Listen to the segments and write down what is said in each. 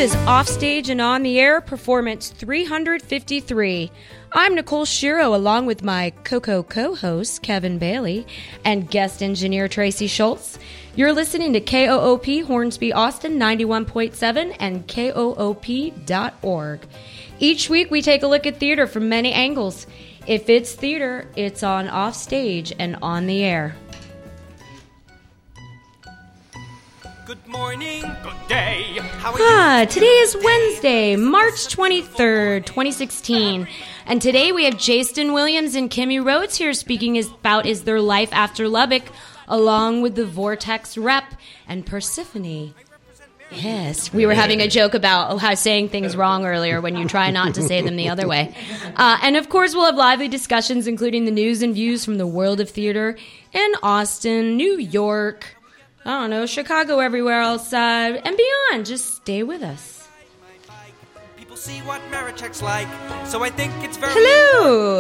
is Offstage and On the Air, Performance 353. I'm Nicole Shiro, along with my co-host, Kevin Bailey, and guest engineer, Tracy Schultz. You're listening to KOOP Hornsby Austin 91.7 and KOOP.org. Each week, we take a look at theater from many angles. If it's theater, it's on Offstage and On the Air. Good morning, good day. How are you? Today is Wednesday, March 23rd, 2016. And today we have Jason Williams and Kimmy Rhodes here speaking about their life after Lubbock, along with the Vortex rep and Persephone. Yes, we were having a joke about how saying things wrong earlier when you try not to say them the other way. And of course, we'll have lively discussions, including the news and views from the world of theater in Austin, New York, I don't know, Chicago, everywhere else, and beyond. Just stay with us. People see what Marichek's like, so I think it's very Hello.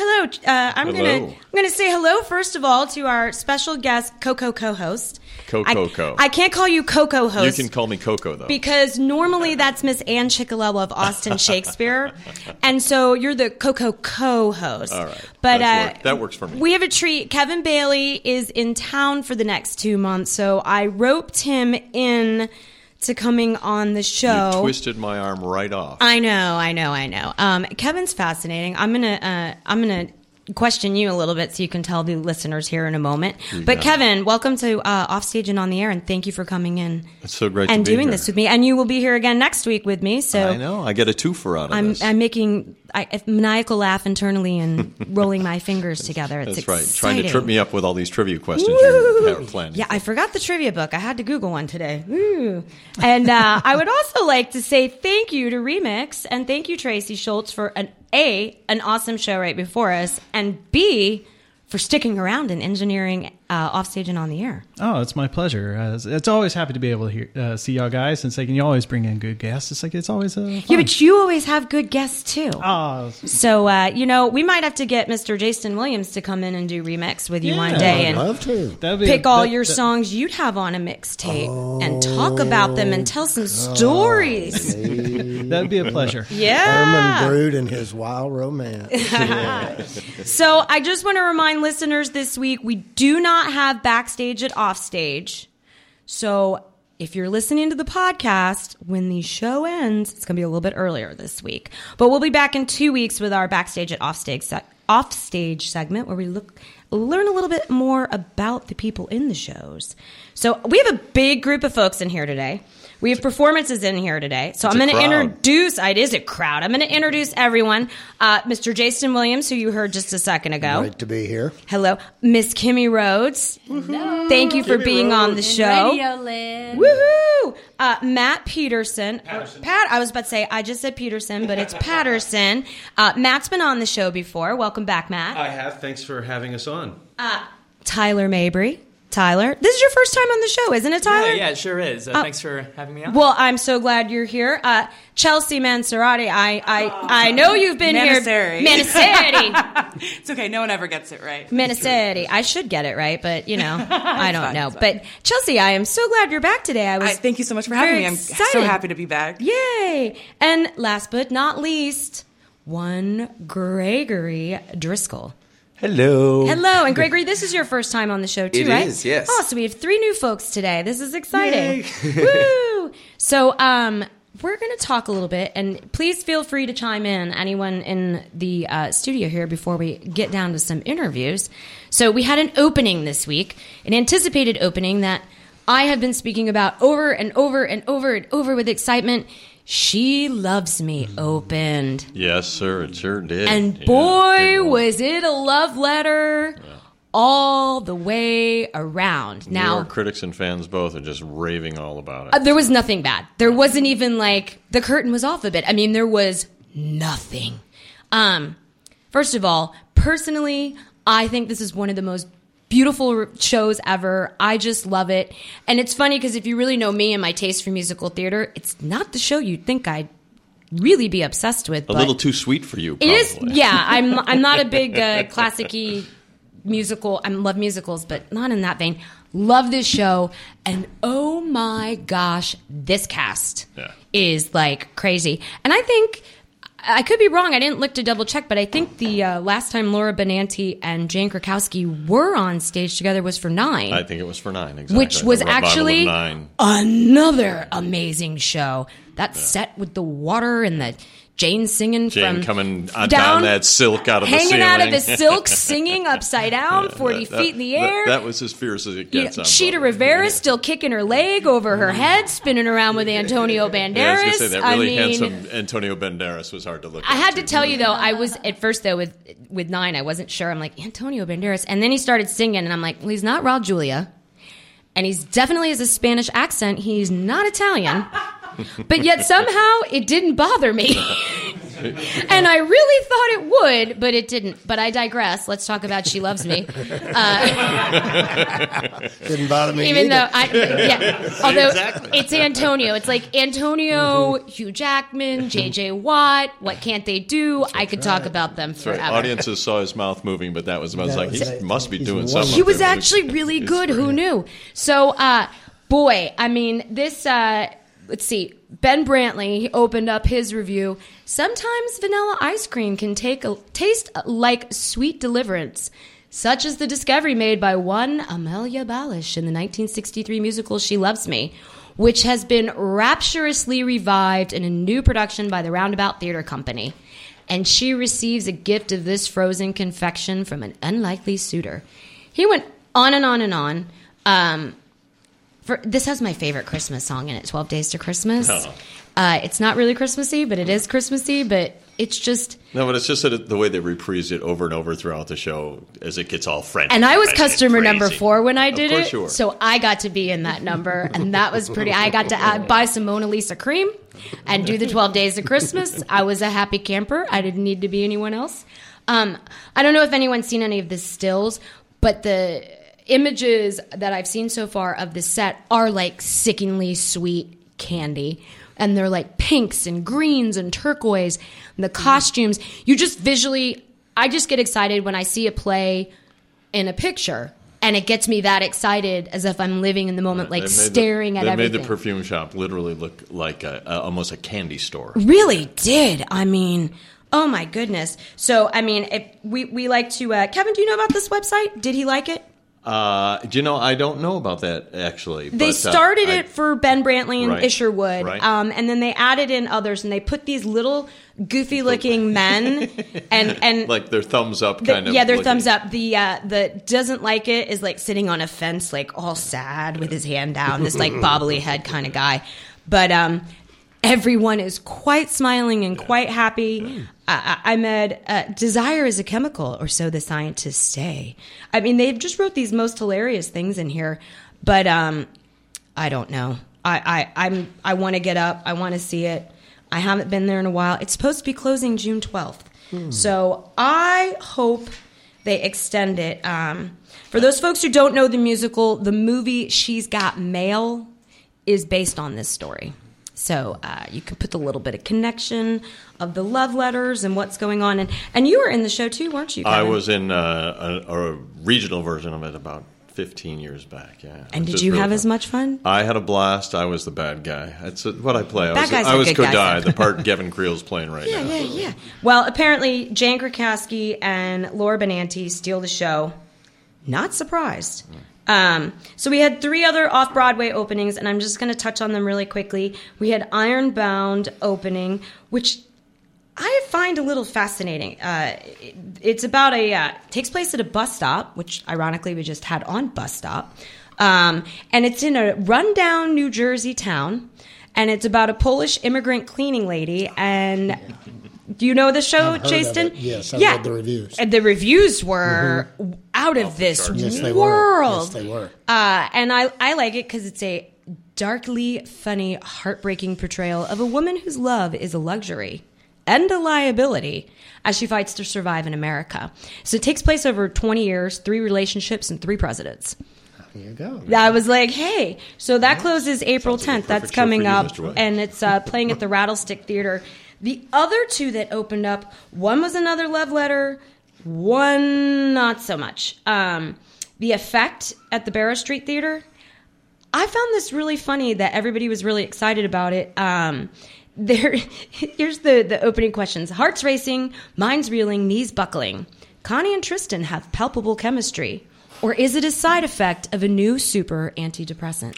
I'm Hello. gonna say hello first of all to our special guest, Coco co-host. Coco. I can't call you Coco host. You can call me Coco, though. Because normally that's Miss Ann Chickalella of Austin Shakespeare. And so you're the Coco co-host. All right. But that works for me. We have a treat. Kevin Bailey is in town for the next 2 months, so I roped him in to coming on the show. You twisted my arm right off. I know. Kevin's fascinating. I'm gonna question you a little bit so you can tell the listeners here in a moment. But Kevin, welcome to Offstage and On the Air, and thank you for coming in. It's so great to and be doing here. this with me. And you will be here again next week with me. So I know. I get a twofer out of this. I'm making a maniacal laugh internally and rolling my fingers together. It's That's exciting. right. Trying to trip me up with all these trivia questions you're planning. Yeah, I forgot the trivia book. I had to Google one today. Woo. And I would also like to say thank you to Remix, and thank you, Tracy Schultz, for an awesome show right before us, and B, for sticking around and engineering Offstage and On the Air. Oh, it's my pleasure. It's always happy to be able to see y'all guys. And you always bring in good guests. It's always fun. Yeah, but you always have good guests too. Oh, So, we might have to get Mr. Jason Williams to come in and do Remix with you one day I'd and love to. pick all your songs you'd have on a mixtape and talk about them and tell some stories. That'd be a pleasure. Yeah. Herman Brood and his wild romance. So I just want to remind listeners this week, we do not have Backstage at Offstage. So if you're listening to the podcast, when the show ends, it's going to be a little bit earlier this week. But we'll be back in 2 weeks with our Backstage at Offstage segment where we learn a little bit more about the people in the shows. So we have a big group of folks in here today. We have performances in here today. So I'm going to introduce, it is a crowd. I'm going to introduce everyone. Mr. Jason Williams, who you heard just a second ago. Great to be here. Hello. Miss Kimmy Rhodes. Hello. Thank you for being on the show. Radio Land. Woohoo! Matt Peterson. I was about to say, I just said Peterson, but it's Patterson. Matt's been on the show before. Welcome back, Matt. I have. Thanks for having us on. Tyler Mabry. Tyler, this is your first time on the show, isn't it, Tyler? Yeah, it sure is. Thanks for having me on. Well, I'm so glad you're here. Chelsea Manserati, I know you've been here. Manassetti. It's okay. No one ever gets it right. Manassetti. I should get it right, but, I don't know. But, Chelsea, I am so glad you're back today. Thank you so much for having me. I'm so happy to be back. Yay! And last but not least, one Gregory Driscoll. Hello. And Gregory, this is your first time on the show too, right? It is, yes. Oh, so we have 3 new folks today. This is exciting. Woo! So, we're going to talk a little bit, and please feel free to chime in, anyone in the studio here, before we get down to some interviews. So we had an opening this week, an anticipated opening that I have been speaking about over and over and over and over with excitement. She Loves Me opened. Yes, sir. It sure did. And boy, was it a love letter all the way around. Now, Your critics and fans both are just raving all about it. there was nothing bad. There wasn't even the curtain was off a bit. I mean, there was nothing. First of all, personally, I think this is one of the most beautiful shows ever. I just love it. And it's funny because if you really know me and my taste for musical theater, it's not the show you'd think I'd really be obsessed with. A little too sweet for you, It probably. is, yeah. I'm not a big classic-y musical. I love musicals, but not in that vein. Love this show. And oh my gosh, this cast is like crazy. And I think, I could be wrong, I didn't look to double check, but I think the last time Laura Benanti and Jane Krakowski were on stage together was for 9. I think it was for 9, exactly. Which was actually another amazing show. That set with the water and the Jane singing Jane coming down that silk out of the ceiling. Hanging out of the silk, singing upside down, 40 feet in the air. That was as fierce as it gets. Chita Rivera still kicking her leg over her head, spinning around with Antonio Banderas. Yeah, I was going to say, that really handsome Antonio Banderas was hard to look at. I had to tell you, though, I was, at first, though, with 9, I wasn't sure. I'm like, Antonio Banderas. And then he started singing, and I'm like, well, he's not Raul Julia. And he's definitely has a Spanish accent. He's not Italian. But yet somehow it didn't bother me. And I really thought it would, but it didn't. But I digress. Let's talk about She Loves Me. Didn't bother me even either. though although it's Antonio. It's like Antonio, Hugh Jackman, J.J. Watt. What can't they do? I could talk about them forever. Right. Audiences saw his mouth moving, but that was like, he must be doing something. He was actually really good. Who knew? So, boy, I mean, this... let's see. Ben Brantley opened up his review. Sometimes vanilla ice cream can taste like sweet deliverance, such as the discovery made by one Amelia Balish in the 1963 musical She Loves Me, which has been rapturously revived in a new production by the Roundabout Theater Company. And she receives a gift of this frozen confection from an unlikely suitor. He went on and on and on. This has my favorite Christmas song in it, 12 Days to Christmas. Oh. It's not really Christmassy, but it is Christmassy, but it's just... No, but it's just that the way they reprise it over and over throughout the show as it gets all frantic. And I was customer number 4 when I did it, you were. so I got to be in that number, and that was pretty... I got to buy some Mona Lisa cream and do the 12 Days of Christmas. I was a happy camper. I didn't need to be anyone else. I don't know if anyone's seen any of the stills, but the images that I've seen so far of the set are like sickeningly sweet candy. And they're like pinks and greens and turquoise. And the costumes, you just visually, I just get excited when I see a play in a picture. And it gets me that excited as if I'm living in the moment, like staring at everything. They made the perfume shop literally look like almost a candy store. Really did. I mean, oh my goodness. So, I mean, if we like to, Kevin, do you know about this website? Did he like it? I don't know about that, actually. They started it for Ben Brantley and right, Isherwood, right. And then they added in others, and they put these little goofy-looking men, and like their thumbs up kind of. Yeah, their looking. thumbs up. The doesn't like it is like sitting on a fence, like all sad with his hand down, this like bobbly head kind of guy. But everyone is quite smiling and quite happy. Ahmed, desire is a chemical, or so the scientists say. I mean, they've just wrote these most hilarious things in here, but I don't know. I want to get up. I want to see it. I haven't been there in a while. It's supposed to be closing June 12th. So I hope they extend it. For those folks who don't know the musical, the movie She's Got Mail is based on this story. So you can put a little bit of connection of the love letters and what's going on. And you were in the show, too, weren't you, Kevin? I was in a regional version of it about 15 years back, yeah. And did you have as much fun? I had a blast. I was the bad guy. That's what I play. I was Kodai, the part Gavin Creel's playing right now. Yeah. Well, apparently, Jane Krakowski and Laura Benanti steal the show. Not surprised. So we had 3 other off-Broadway openings, and I'm just going to touch on them really quickly. We had Ironbound opening, which I find a little fascinating. It's about takes place at a bus stop, which ironically we just had on Bus Stop. And it's in a rundown New Jersey town, and it's about a Polish immigrant cleaning lady. And do you know the show, Jason? Yes, I read the reviews. And the reviews were out of this world. Yes, they were. And I like it because it's a darkly funny, heartbreaking portrayal of a woman whose love is a luxury and a liability as she fights to survive in America. So it takes place over 20 years, 3 relationships, and 3 presidents. There you go. I was like, hey. So that closes April 10th. That's coming up. Mr. White. And it's playing at the Rattlestick Theater. The other 2 that opened up, one was another love letter, one not so much. The Effect at the Barrow Street Theater. I found this really funny that everybody was really excited about it. Here's the opening questions. Hearts racing, minds reeling, knees buckling. Connie and Tristan have palpable chemistry. Or is it a side effect of a new super antidepressant?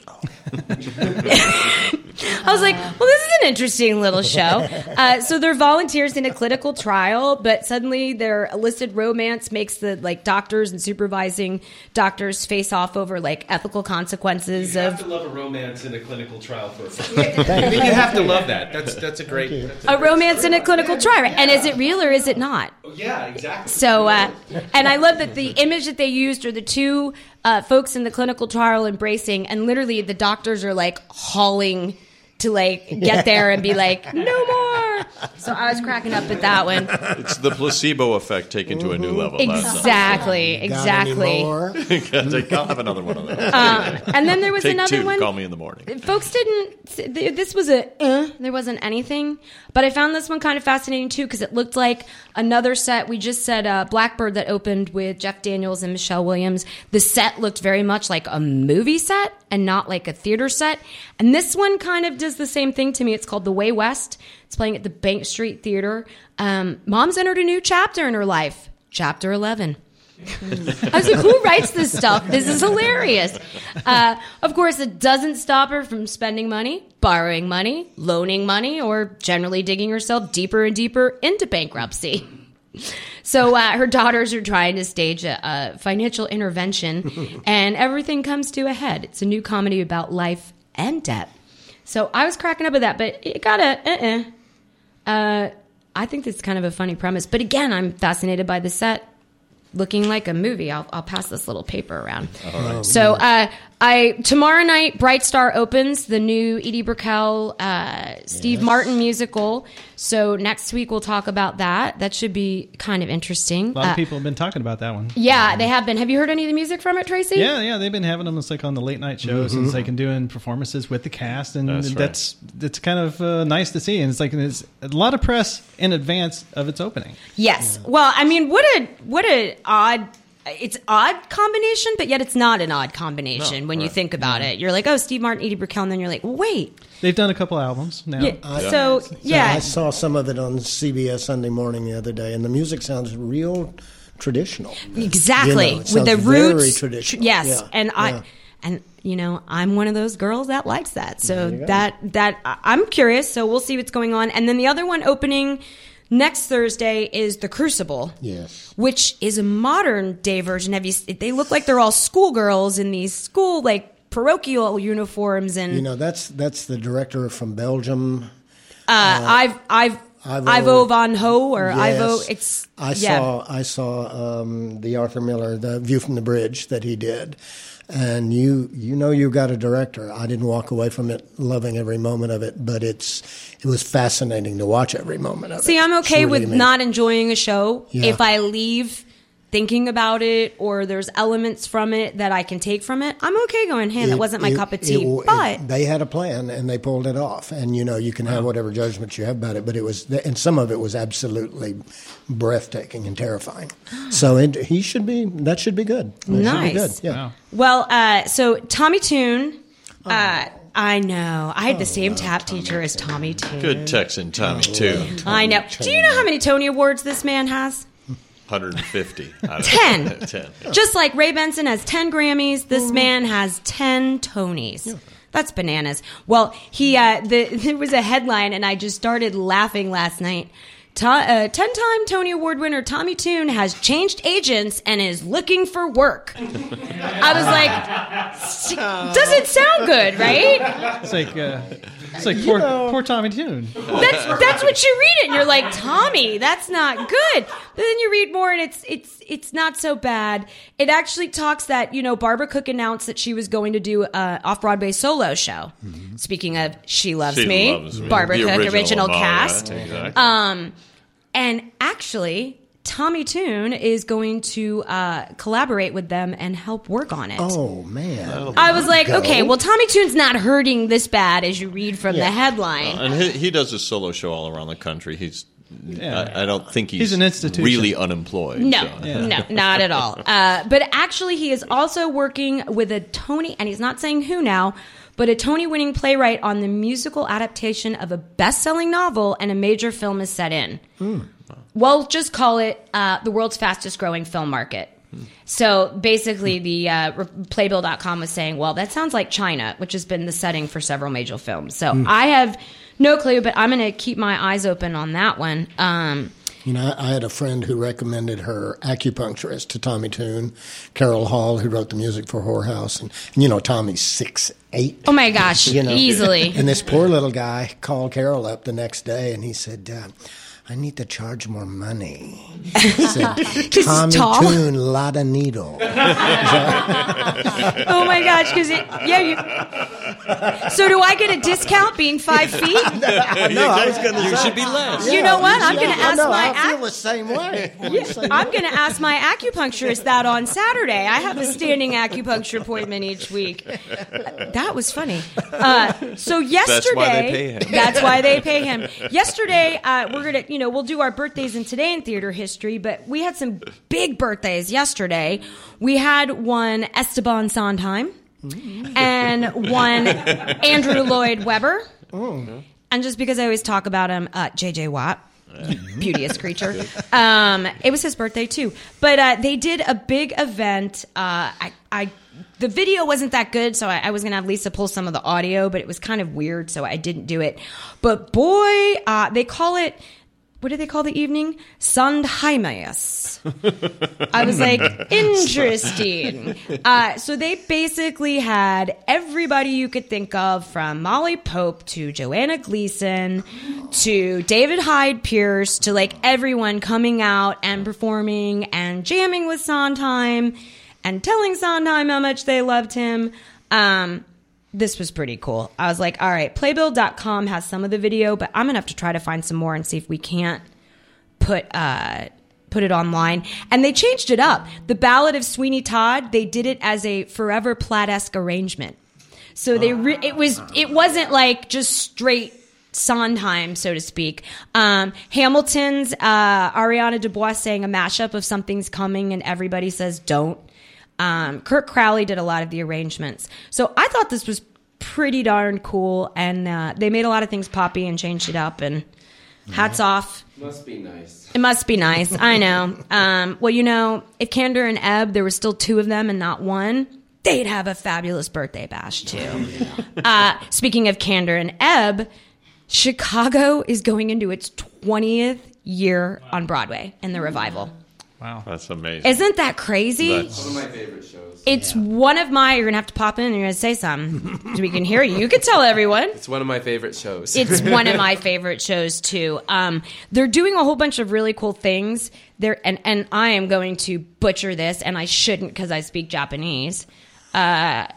I was like, well, this is an interesting little show. So they're volunteers in a clinical trial, but suddenly their illicit romance makes the doctors and supervising doctors face off over ethical consequences. You have to love a romance in a clinical trial for a film. I mean, you have to love that. That's a great... A romance in a clinical trial. And is it real or is it not? Yeah, exactly. So, and I love that the image that they used are the two folks in the clinical trial embracing, and literally the doctors are hauling to get there and be like, no more. So I was cracking up at that one. It's the placebo effect taken to a new level. Exactly. I'll have another one of those. And then there was Take another two, one. Call me in the morning. Folks didn't. This was there wasn't anything. But I found this one kind of fascinating too because it looked like another set. We just said Blackbird that opened with Jeff Daniels and Michelle Williams. The set looked very much like a movie set and not like a theater set. And this one kind of does the same thing to me. It's called The Way West. It's playing at the Bank Street Theater. Mom's entered a new chapter in her life. Chapter 11. I was like, who writes this stuff? This is hilarious. Of course, it doesn't stop her from spending money, borrowing money, loaning money, or generally digging herself deeper and deeper into bankruptcy. So her daughters are trying to stage a financial intervention, and everything comes to a head. It's a new comedy about life and debt. So I was cracking up at that, but it got I think that's kind of a funny premise. But again, I'm fascinated by the set looking like a movie. I'll pass this little paper around. Right. So tomorrow night, Bright Star opens the new Edie Brickell, Steve Martin musical. So next week we'll talk about that. That should be kind of interesting. A lot of people have been talking about that one. Yeah, they have been. Have you heard any of the music from it, Tracy? Yeah, they've been having them on the late night shows and and doing performances with the cast, and that's kind of nice to see. And it's a lot of press in advance of its opening. Yes. Yeah. Well, I mean, what a odd. It's odd combination, but yet it's not an odd combination when you think about it. You're like, oh, Steve Martin, Edie Brickell, and then you're like, wait. They've done a couple albums now. Yeah. I saw some of it on CBS Sunday Morning the other day, and the music sounds real traditional. Exactly. With the roots. Very traditional. Yes. Yeah. And I'm one of those girls that likes that. So that I'm curious. So we'll see what's going on. And then the other one opening next Thursday is The Crucible, which is a modern day version. They look like they're all schoolgirls in these school parochial uniforms, and that's the director from Belgium. Ivo Van Ho or Ivo. I saw the Arthur Miller, The View from the Bridge that he did. And you got a director. I didn't walk away from it loving every moment of it, but it was fascinating to watch every moment of it. See, I'm okay with not enjoying a show if I leave thinking about it or there's elements from it that I can take from it. I'm okay going, hey, that wasn't my cup of tea. But they had a plan and they pulled it off. And you can have whatever judgments you have about it, but and some of it was absolutely breathtaking and terrifying. So that should be good. Nice. Should be good. Yeah. Wow. Well, so Tommy Tune. I know. I had the same tap teacher as Tommy Tune. Good Texan Tommy Tune. I know. Do you know how many Tony Awards this man has? 150. 10. 10. Just like Ray Benson has 10 Grammys, this man has 10 Tonys. Yeah. That's bananas. Well, there was a headline, and I just started laughing last night. 10-time Tony Award winner Tommy Tune has changed agents and is looking for work. I was like, doesn't sound good, right? It's like poor Tommy Tune. That's what you read it, and you're like, Tommy, that's not good. But then you read more, and it's not so bad. It actually talks that Barbara Cook announced that she was going to do a off-Broadway solo show. Mm-hmm. Speaking of She Loves Me, Barbara Cook, original cast. Exactly. And actually, Tommy Tune is going to collaborate with them and help work on it. Oh, man. I was like, okay, well, Tommy Tune's not hurting this bad as you read from the headline. And he does a solo show all around the country. He's I don't think he's an institution. really unemployed. No, no, not at all. But actually, he is also working with a Tony, and he's not saying who now, but a Tony-winning playwright on the musical adaptation of a best-selling novel and a major film is set in. We'll just call it the world's fastest-growing film market. So basically, the Playbill.com was saying, well, that sounds like China, which has been the setting for several major films. So I have no clue, but I'm going to keep my eyes open on that one. You know, I had a friend who recommended her acupuncturist to Tommy Tune, Carol Hall, who wrote the music for Whorehouse. And you know, Tommy's 6'8". Oh, my gosh, easily. And this poor little guy called Carol up the next day, and he said, I need to charge more money. He said, Tommy Tune, Lotta Needle. Oh my gosh! So do I get a discount being 5 feet? No, I was going to say. You should be less. You know what? I'm going to ask I feel the same way. I'm going to ask my acupuncturist that on Saturday. I have a standing acupuncture appointment each week. That was funny. So yesterday, that's why they pay him. Yesterday, we're going to, we'll do our birthdays in Today in Theater History, but we had some big birthdays yesterday. We had one Esteban Sondheim and one Andrew Lloyd Webber. And just because I always talk about him, J.J. Watt. Beauteous creature. It was his birthday too, but they did a big event. The video wasn't that good, so I was gonna have Lisa pull some of the audio, but it was kind of weird, so I didn't do it. But boy, they call it. What do they call the evening? Sondheimius. I was like, interesting. So they basically had everybody you could think of, from Molly Pope to Joanna Gleason to David Hyde Pierce to like everyone coming out and performing and jamming with Sondheim and telling Sondheim how much they loved him. This was pretty cool. I was like, all right, Playbill.com has some of the video, but I'm going to have to try to find some more and see if we can't put it online. And they changed it up. The Ballad of Sweeney Todd, they did it as a Forever Platt-esque arrangement. So it wasn't like just straight Sondheim, so to speak. Hamilton's Ariana DeBois sang a mashup of Something's Coming and Everybody Says Don't. Kurt Crowley did a lot of the arrangements. So I thought this was pretty darn cool, and they made a lot of things poppy and changed it up, and hats off. Must be nice. It must be nice. I know. Well, if Kander and Ebb, there were still 2 of them and not 1, they'd have a fabulous birthday bash too. Speaking of Kander and Ebb, Chicago is going into its 20th year on Broadway in the revival. Wow. That's amazing. Isn't that crazy? That's one of my favorite shows. It's one of my... You're going to have to pop in and you're going to say something so we can hear you. You can tell everyone. It's one of my favorite shows. It's one of my favorite shows, too. They're doing a whole bunch of really cool things. And I am going to butcher this, and I shouldn't because I speak Japanese. Takarazuka?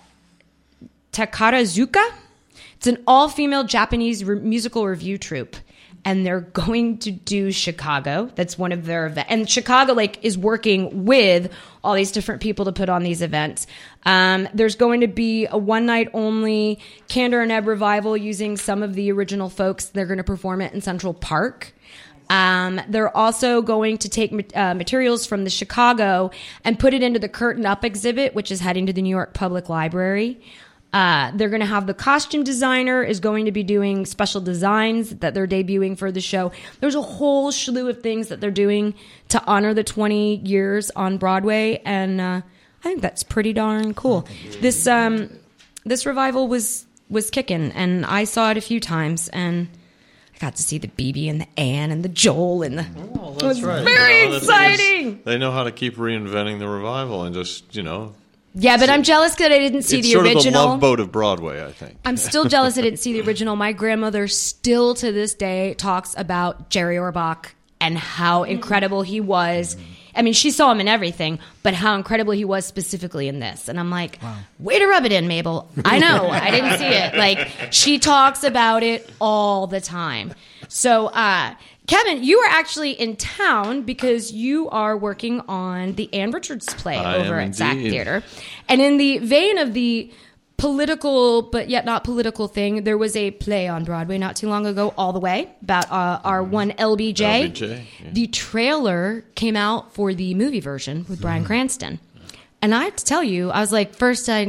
It's an all-female Japanese musical review troupe. And they're going to do Chicago. That's one of their events. And Chicago is working with all these different people to put on these events. There's going to be a one-night only Kander and Ebb revival using some of the original folks. They're going to perform it in Central Park. They're also going to take materials from the Chicago and put it into the Curtain Up exhibit, which is heading to the New York Public Library. They're going to have the costume designer is going to be doing special designs that they're debuting for the show. There's a whole slew of things that they're doing to honor the 20 years on Broadway, and I think that's pretty darn cool. This revival was kicking, and I saw it a few times, and I got to see the BB and the Ann and the Joel and the. Oh, that's right. Very exciting. They know how to keep reinventing the revival and just Yeah, but I'm jealous that I didn't see the original. It's sort of the Love Boat of Broadway, I think. I'm still jealous I didn't see the original. My grandmother still to this day talks about Jerry Orbach and how incredible he was. I mean, she saw him in everything, but how incredible he was specifically in this. And I'm like, wow. Way to rub it in, Mabel. I know. I didn't see it. She talks about it all the time. So, Kevin, you are actually in town because you are working on the Ann Richards play over at Zach Theater. And in the vein of the political but yet not political thing. There was a play on Broadway not too long ago, All the Way, about our one LBJ. Yeah. The trailer came out for the movie version with Bryan Cranston. And I have to tell you, I was like, first it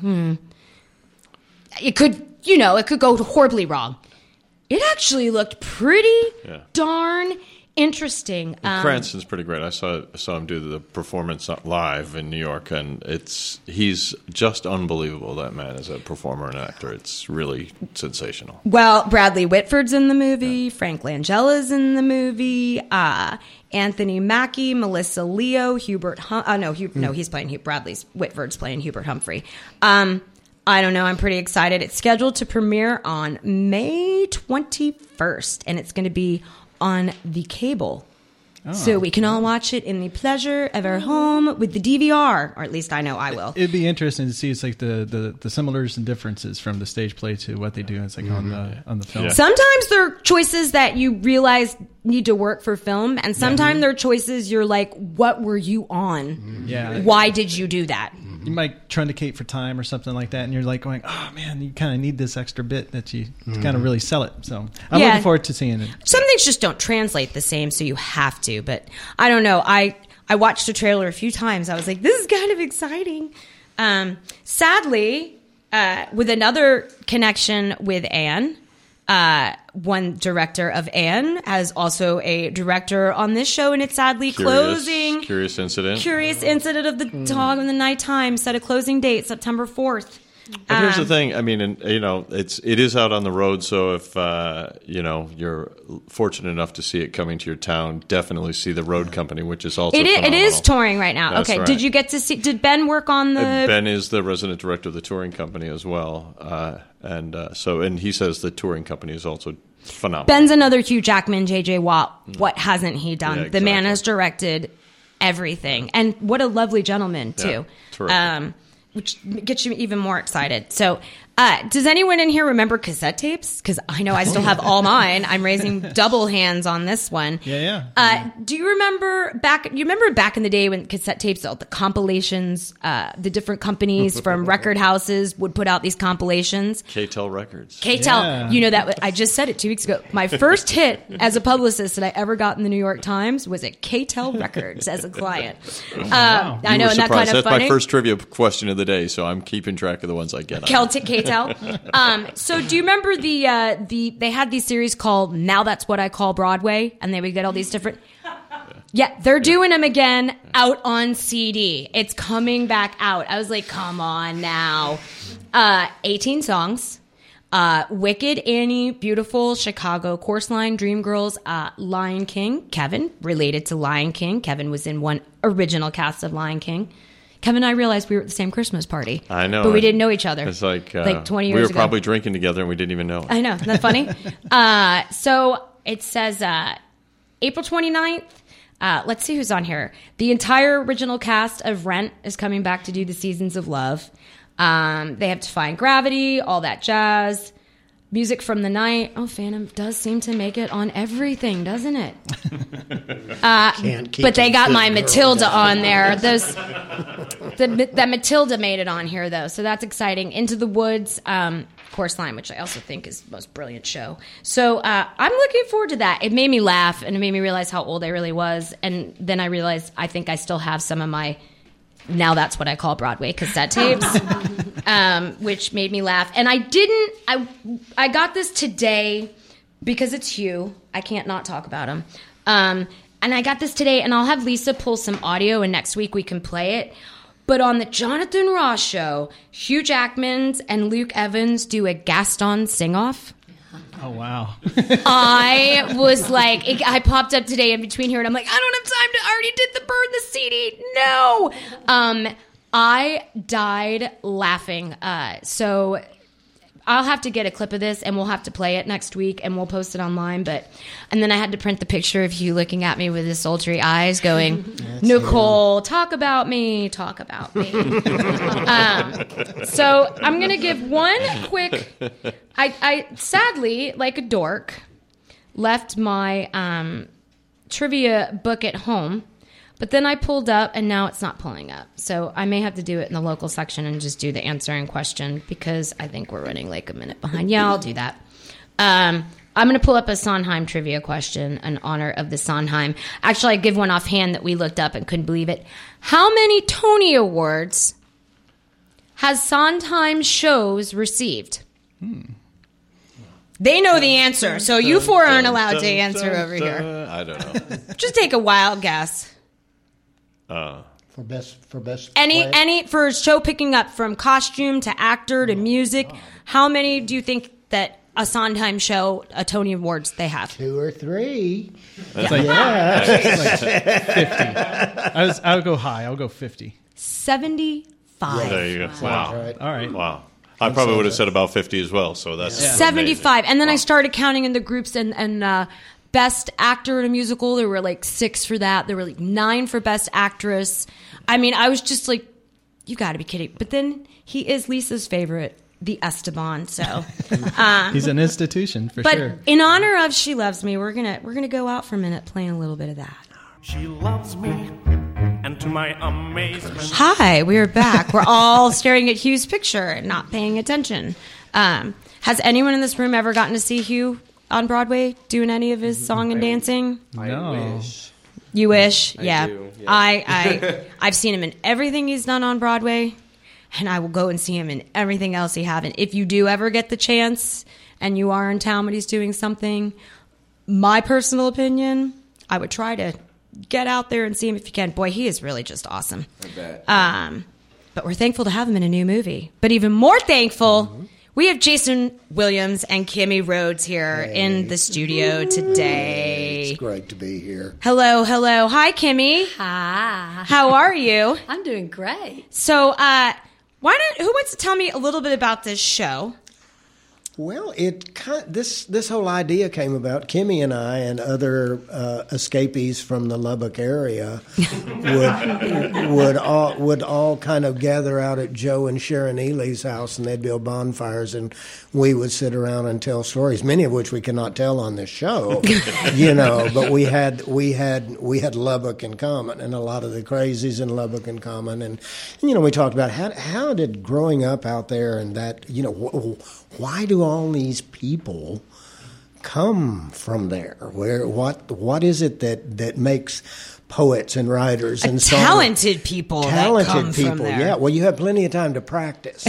could go horribly wrong. It actually looked pretty darn interesting. Cranston's pretty great. I saw him do the performance live in New York, and he's just unbelievable. That man is a performer and actor. It's really sensational. Well, Bradley Whitford's in the movie. Frank Langella's in the movie. Anthony Mackie, Melissa Leo, Hubert. He's playing Whitford's playing Hubert Humphrey. I don't know. I'm pretty excited. It's scheduled to premiere on May 21st, and it's going to be on the cable. So we can all watch it in the pleasure of our home with the DVR, or at least I know I will. It'd be interesting to see. It's like the similars and differences from the stage play to what they do. It's like on the film. Yeah. Sometimes there are choices that you realize need to work for film, and sometimes there are choices you're like, what were you on? Yeah. Why did you do that? You might truncate for time or something like that, and you're like going, oh man, you kind of need this extra bit that you to kind of really sell it. So I'm looking forward to seeing it. Some things just don't translate the same, so you have to. But I don't know. I watched the trailer a few times. I was like, this is kind of exciting. Sadly, with another connection with Anne, one director of Anne as also a director on this show, and it's sadly closing. Curious Incident. Curious Incident of the Dog in the Nighttime set a closing date, September 4th. But here's the thing. I mean, it is out on the road. So if you're fortunate enough to see it coming to your town, definitely see the Road Company, which is also phenomenal. It is touring right now. That's okay, right. Did you get to see? Did Ben work on the? Ben is the resident director of the touring company as well, and he says the touring company is also phenomenal. Ben's another Hugh Jackman, J.J. Watt. What hasn't he done? Yeah, exactly. The man has directed everything, and what a lovely gentleman too. Terrific. Which gets you even more excited. So, does anyone in here remember cassette tapes? Because I know I still have all mine. I'm raising double hands on this one. Yeah. Do you remember back in the day when cassette tapes, all the compilations, the different companies from record houses would put out these compilations? K-Tel Records. K-Tel. Yeah. You know that I just said it 2 weeks ago. My first hit as a publicist that I ever got in the New York Times was at K-Tel Records as a client. Wow. I know, and that kind of That's funny. my first trivia question of the day, so I'm keeping track of the ones I get. Celtic K-Tel. So do you remember they had these series called Now That's What I Call Broadway, and they would get all these different. Yeah, they're doing them again out on CD. It's coming back out. I was like, come on now. 18 songs. Wicked, Annie, Beautiful, Chicago, Chorus Line, Dreamgirls, Lion King. Kevin, related to Lion King. Kevin was in one original cast of Lion King. Kevin and I realized we were at the same Christmas party. I know. But we didn't know each other. It's like 20 years ago. we were probably drinking together and we didn't even know it. I know. Isn't that funny? So it says April 29th. Let's see who's on here. The entire original cast of Rent is coming back to do the Seasons of Love. They have Defying Gravity, all that jazz. Music from the Night. Oh, Phantom does seem to make it on everything, doesn't it? But they got my Matilda on there. That Matilda made it on here, though, so that's exciting. Into the Woods, Chorus Line, which I also think is the most brilliant show. So I'm looking forward to that. It made me laugh, and it made me realize how old I really was. And then I realized I think I still have some of my Now That's What I Call Broadway cassette tapes, which made me laugh. And I got this today because it's Hugh. I can't not talk about him. And I got this today, and I'll have Lisa pull some audio, and next week we can play it. But on the Jonathan Ross show, Hugh Jackman and Luke Evans do a Gaston sing-off. Oh, wow. I was like, I popped up today in between here, and I'm like, I don't have time to, I already did the burn the CD. No. I died laughing. So I'll have to get a clip of this, and we'll have to play it next week, and we'll post it online. And then I had to print the picture of Hugh looking at me with his sultry eyes going, Nicole, talk about me. So I'm going to give one quick, I sadly, like a dork, left my trivia book at home. But then I pulled up, and now it's not pulling up. So I may have to do it in the local section and just do the answering question because I think we're running like a minute behind. Yeah, I'll do that. I'm going to pull up a Sondheim trivia question in honor of the Sondheim. Actually, I give one offhand that we looked up and couldn't believe it. How many Tony Awards has Sondheim shows received? They know the answer, so you four aren't allowed to answer over here. I don't know. Just take a wild guess. For best Any for show picking up from costume to actor to music. How many do you think that a Sondheim show, a Tony Awards, they have? 2 or 3. It's like, it's like 50. I'll go high. I'll go 50. 75. There you go. Wow. All right. Wow. I probably would have said about 50 as well. So that's 75. amazing. And then I started counting in the groups and best actor in a musical. There were like 6 for that. There were like 9 for best actress. I mean, I was just like, you got to be kidding. But then he is Lisa's favorite, the Esteban. So he's an institution for but sure. But in honor of She Loves Me, we're gonna go out for a minute playing a little bit of that. She loves me, and to my amazement. Hi, we are back. We're all staring at Hugh's picture and not paying attention. Has anyone in this room ever gotten to see Hugh on Broadway doing any of his song and dancing? I wish. You wish? I Yeah. do, yeah. I've seen him in everything he's done on Broadway, and I will go and see him in everything else he haven't. If you do ever get the chance and you are in town when he's doing something, my personal opinion, I would try to get out there and see him if you can. Boy, he is really just awesome. I bet. But we're thankful to have him in a new movie. But even more thankful, we have Jason Williams and Kimmy Rhodes here in the studio today. It's great to be here. Hello. Hi, Kimmy. Hi. How are you? I'm doing great. So, who wants to tell me a little bit about this show? Well, this whole idea came about. Kimmy and I and other escapees from the Lubbock area would all kind of gather out at Joe and Sharon Ely's house, and they'd build bonfires, and we would sit around and tell stories, many of which we cannot tell on this show, But we had Lubbock in common, and a lot of the crazies in Lubbock in common, and we talked about how did growing up out there and that why do all these people come from there? What is it that makes poets and writers and talented people that come from there? Yeah, well, you have plenty of time to practice.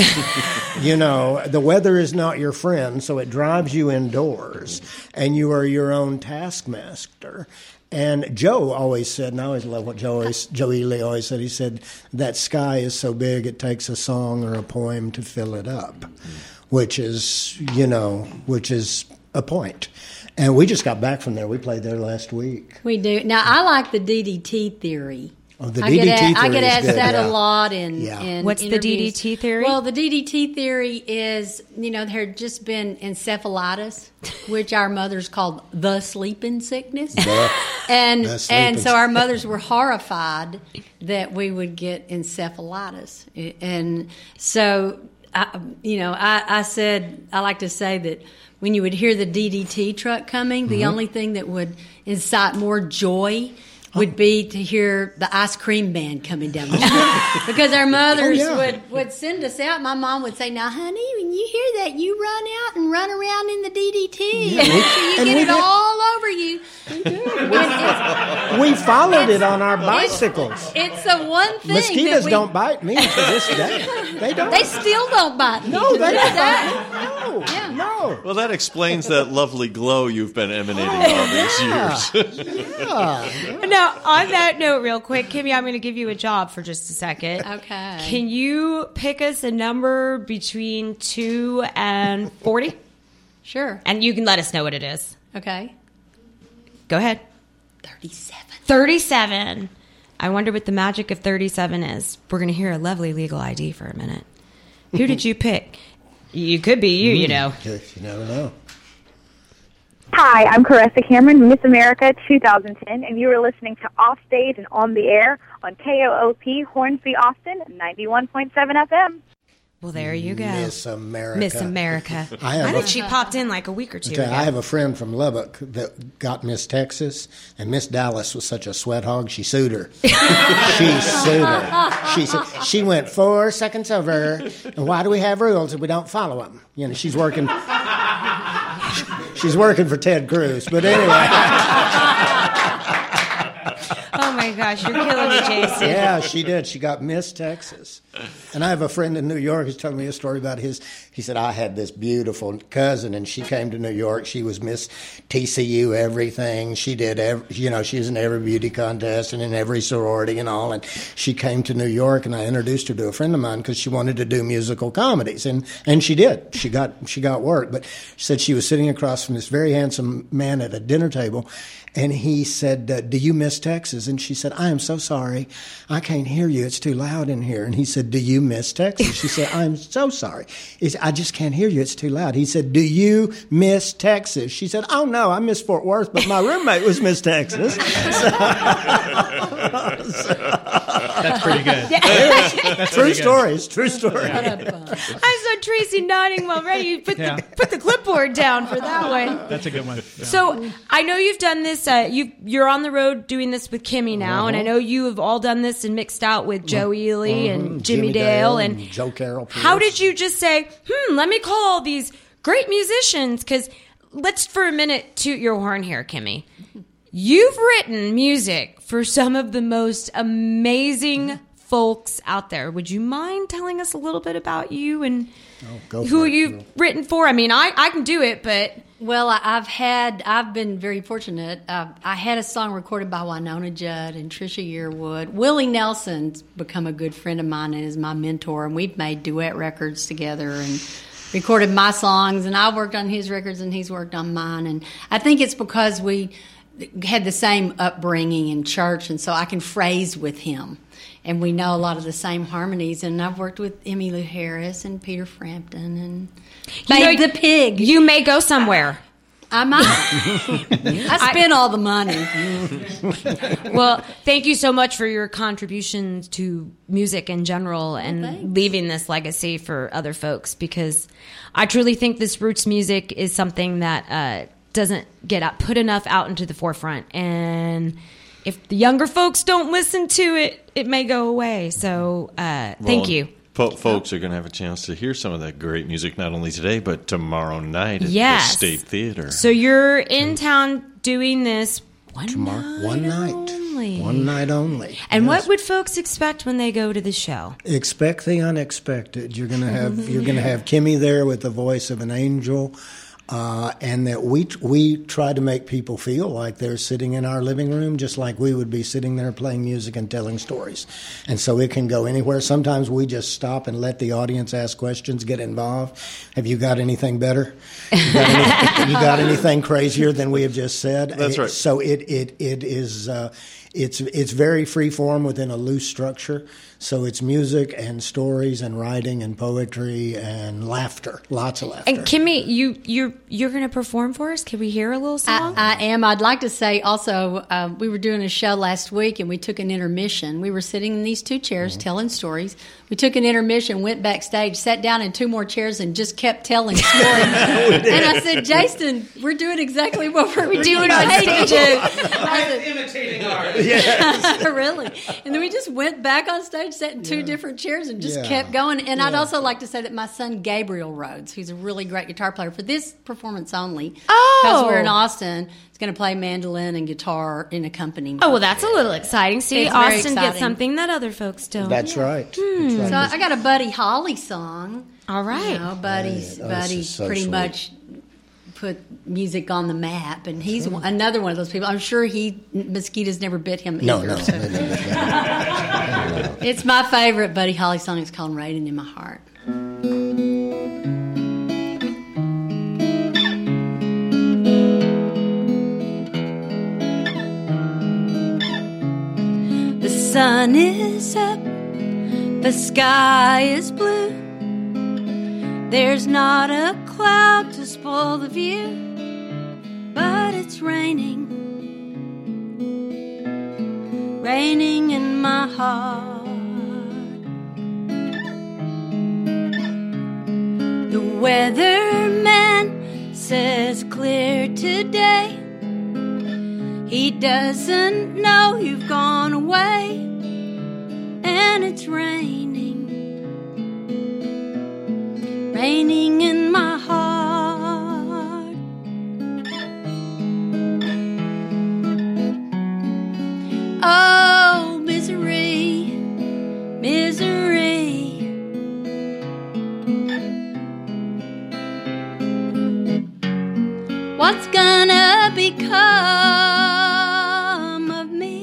The weather is not your friend, so it drives you indoors, and you are your own taskmaster. And Joe always said, and I always love what Joe Ely always said, he said, that sky is so big it takes a song or a poem to fill it up. Which is a point. And we just got back from there. We played there last week. We do. Now, I like the DDT theory. Oh, the DDT theory I get is asked good, that yeah. a lot in What's interviews. The DDT theory? Well, the DDT theory is, there had just been encephalitis, which our mothers called the sleeping sickness. And so our mothers were horrified that we would get encephalitis. And so I said, I like to say that when you would hear the DDT truck coming, the only thing that would incite more joy would be to hear the ice cream man coming down the street. Because our mothers would send us out. My mom would say, now, honey, when you hear that, you run out and run around in the DDT. Yeah, you get it all over you. We followed it on our bicycles. It's the one thing Mosquitoes don't bite me to this day. They don't. They still don't bite me. No, they don't bite me. No. Well, that explains that lovely glow you've been emanating all these years. Now, on that note, real quick, Kimmy, I'm going to give you a job for just a second. Okay. Can you pick us a number between 2 and 40? Sure. And you can let us know what it is. Okay. Go ahead. 37. 37. I wonder what the magic of 37 is. We're going to hear a lovely legal ID for a minute. Who did you pick? You could be you, You never know. Hi, I'm Caressa Cameron, Miss America 2010, and you are listening to Offstage and On the Air on KOOP Hornsby, Austin, 91.7 FM. Well, there you go. Miss America. Miss America. I think she popped in like a week or two ago. I have a friend from Lubbock that got Miss Texas, and Miss Dallas was such a sweat hog, she sued her. She sued her. She went 4 seconds over, and why do we have rules if we don't follow them? You know, she's working for Ted Cruz. But anyway. Oh my gosh, you're killing me, Jason. Yeah, she did. She got Miss Texas. And I have a friend in New York who's telling me a story about he said, I had this beautiful cousin and she came to New York. She was Miss TCU everything. She did, she was in every beauty contest and in every sorority and all. And she came to New York and I introduced her to a friend of mine because she wanted to do musical comedies. And she did. She got work. But she said she was sitting across from this very handsome man at a dinner table. And he said, do you miss Texas? And she said, I am so sorry. I can't hear you. It's too loud in here. And he said, do you miss Texas? She said, I'm so sorry. I just can't hear you. It's too loud. He said, do you miss Texas? She said, oh, no, I miss Fort Worth, but my roommate was Miss Texas. That's pretty good. Yeah. That's true story. It's true story. I saw Tracy nodding while ready. You put the clipboard down for that one. That's a good one. Yeah. So I know you've done this. You're on the road doing this with Kimmy now, and I know you have all done this and mixed out with Joe Ely and Jimmy Dale and Joe Carroll. How did you just say, let me call all these great musicians? Because let's for a minute toot your horn here, Kimmy. You've written music for some of the most amazing folks out there. Would you mind telling us a little bit about you and who you've written for? I mean, I can do it, but... Well, I've been very fortunate. I had a song recorded by Winona Judd and Trisha Yearwood. Willie Nelson's become a good friend of mine and is my mentor, and we've made duet records together and recorded my songs, and I worked on his records and he's worked on mine. And I think it's because we had the same upbringing in church, and so I can phrase with him. And we know a lot of the same harmonies. And I've worked with Emmylou Harris and Peter Frampton and Babe the Pig. You may go somewhere. I might. I spent all the money. Well, thank you so much for your contributions to music in general and leaving this legacy for other folks, because I truly think this roots music is something that doesn't get put enough out into the forefront. And if the younger folks don't listen to it, it may go away. So thank you. Folks are going to have a chance to hear some of that great music not only today, but tomorrow night at the State Theater. So you're in town doing this one night only. One night only. And what would folks expect when they go to the show? Expect the unexpected. You're going to have Kimmy there with the voice of an angel. And that we try to make people feel like they're sitting in our living room, just like we would be sitting there playing music and telling stories. And so it can go anywhere. Sometimes we just stop and let the audience ask questions, get involved. Have you got anything better? You got anything crazier than we have just said? That's right. So it is. It's very free form within a loose structure. So it's music and stories and writing and poetry and laughter, lots of laughter. And Kimmy, you're going to perform for us? Can we hear a little song? I am. I'd like to say also, we were doing a show last week and we took an intermission. We were sitting in these two chairs telling stories. We took an intermission, went backstage, sat down in two more chairs and just kept telling stories. And I said, Jason, we're doing exactly what we're doing on stage. Imitating art. Yes. Really. And then we just went back on stage, sat in two different chairs and just kept going. And I'd also like to say that my son, Gabriel Rhodes, who's a really great guitar player, for this performance only, because we're in Austin, is going to play mandolin and guitar in accompaniment. Oh, well, that's a little exciting. See, it's Austin gets something that other folks don't. That's right. That's right. So I got a Buddy Holly song. All right. You know, Buddy so pretty sweet. Much put music on the map, and he's another one of those people. I'm sure mosquitoes never bit him either. No. So. It's my favorite Buddy Holly song. It's called Raining in My Heart. The sun is up, the sky is blue. There's not a cloud to spoil the view, but it's raining in my heart. weatherman says clear today. He doesn't know you've gone away, and it's raining, raining in my heart. Oh, misery, misery. What's gonna become of me?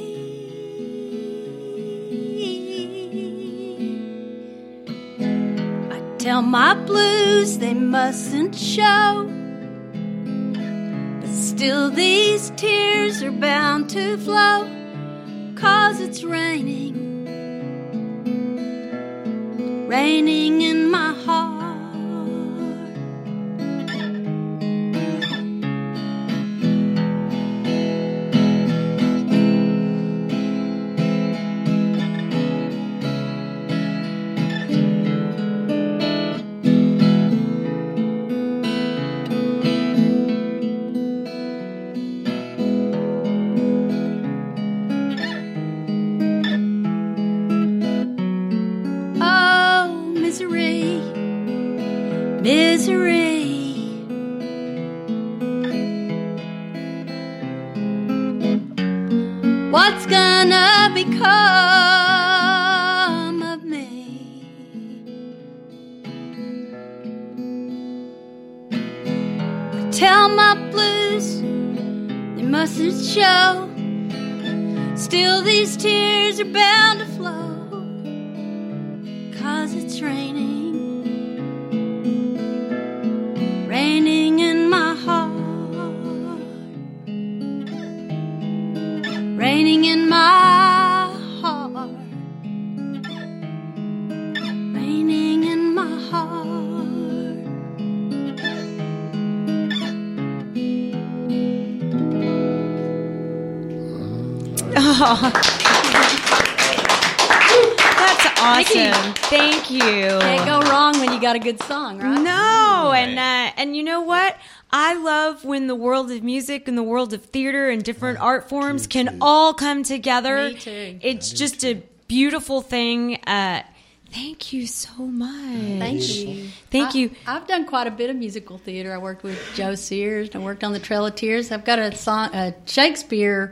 I tell my blues they mustn't show, but still these tears are bound to flow, 'cause it's raining, raining in my heart. Misery. What's gonna become of me? I tell my blues they mustn't show, still these tears are bound to flow, 'cause it's raining, raining in my heart, raining in my heart, raining in my heart. Oh. That's awesome. Thank you. Can't go wrong when you got a good song, right? No, and you know what? I love when the world of music and the world of theater and different art forms can all come together. Me too. It's just a beautiful thing. Thank you so much. Thank you. Thank you. I've done quite a bit of musical theater. I worked with Joe Sears. I worked on The Trail of Tears. I've got a Shakespeare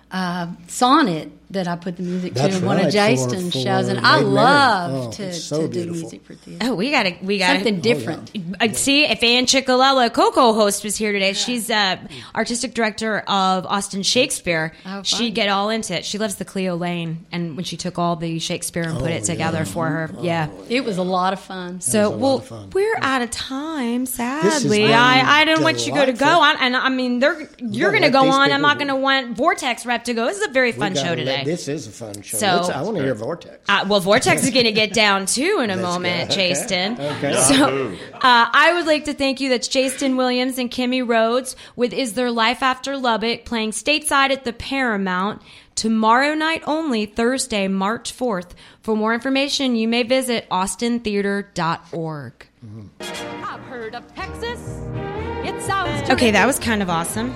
sonnet that I put the music to in one of Jason's shows, and I love to do music for theater. Oh, we got something different. See, if Ann Ciccolella, co-host, was here today, she's artistic director of Austin Shakespeare. Oh, she'd get all into it. She loves the Cleo Lane, and when she took all the Shakespeare and put it together for her, it was a lot of fun. So, we're out of time. Sadly, I don't want you to go on, and I mean, you're going to go on. I'm not going to want Vortex Rep to go. This is a very fun show today. This is a fun show. So, I want to hear Vortex. Well, Vortex is going to get down too in a moment, Jason. Okay. So, I would like to thank you. That's Jason Williams and Kimmy Rhodes with Is There Life After Lubbock, playing stateside at the Paramount tomorrow night only, Thursday, March 4th. For more information, you may visit austintheater.org. I've heard of Texas. It sounds okay. That was kind of awesome.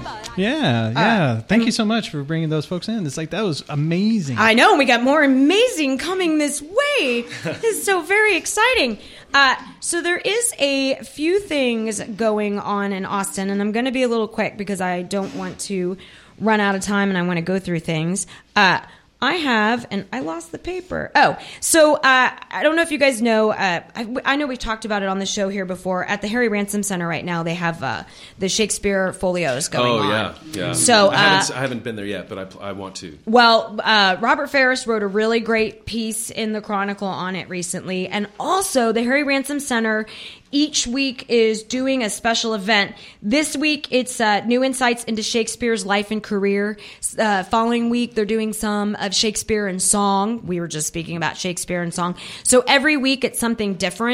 Yeah. Thank you so much for bringing those folks in. It's like, that was amazing. I know. We got more amazing coming this way. This is so very exciting. So there is a few things going on in Austin, and I'm going to be a little quick because I don't want to run out of time and I want to go through things. I have, and I lost the paper. Oh, so I don't know if you guys know. I know we've talked about it on the show here before. At the Harry Ransom Center right now, they have the Shakespeare folios going on. Yeah. So I haven't been there yet, but I want to. Well, Robert Ferris wrote a really great piece in the Chronicle on it recently, and also the Harry Ransom Center each week is doing a special event. This week, it's new insights into Shakespeare's life and career. Following week, they're doing some of Shakespeare and song. We were just speaking about Shakespeare and song. So every week, it's something different.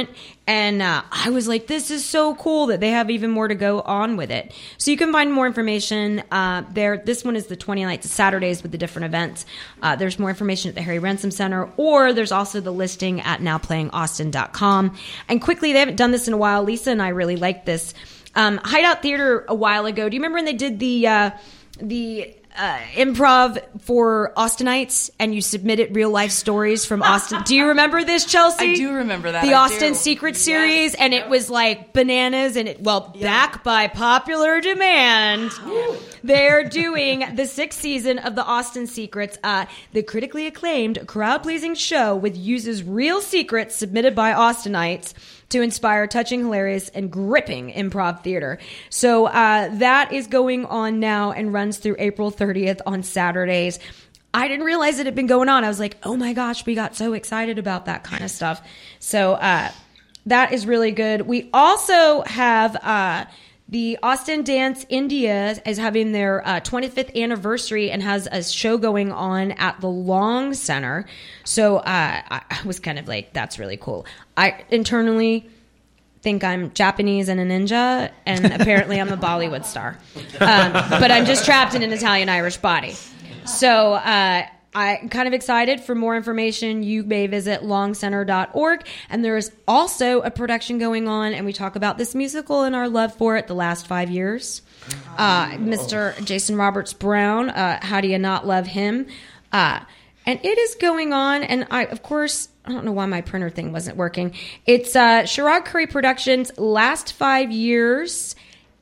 And I was like, this is so cool that they have even more to go on with it. So you can find more information there. This one is the 20 nights, Saturdays with the different events. There's more information at the Harry Ransom Center, or there's also the listing at nowplayingaustin.com. And quickly, they haven't done this in a while. Lisa and I really like this. Hideout Theater a while ago. Do you remember when they did the improv for Austinites, and you submitted real life stories from Austin? Do you remember this, Chelsea? I do remember that. The Austin Secret Series, and it was like bananas. And back by popular demand, they're doing the 6th season of the Austin Secrets, the critically acclaimed, crowd-pleasing show with uses real secrets submitted by Austinites to inspire touching, hilarious, and gripping improv theater. So that is going on now and runs through April 30th on Saturdays. I didn't realize it had been going on. I was like, oh my gosh, we got so excited about that kind of stuff. So that is really good. We also have the Austin Dance India is having their 25th anniversary and has a show going on at the Long Center. So I was kind of like, that's really cool. I internally think I'm Japanese and a ninja, and apparently I'm a Bollywood star. But I'm just trapped in an Italian-Irish body. So I'm kind of excited. For more information, you may visit longcenter.org. And there is also a production going on, and we talk about this musical and our love for it the last 5 years. Mr. Jason Roberts Brown, how do you not love him? And it is going on, and I don't know why my printer thing wasn't working. It's Sherrod Curry Productions, last 5 years,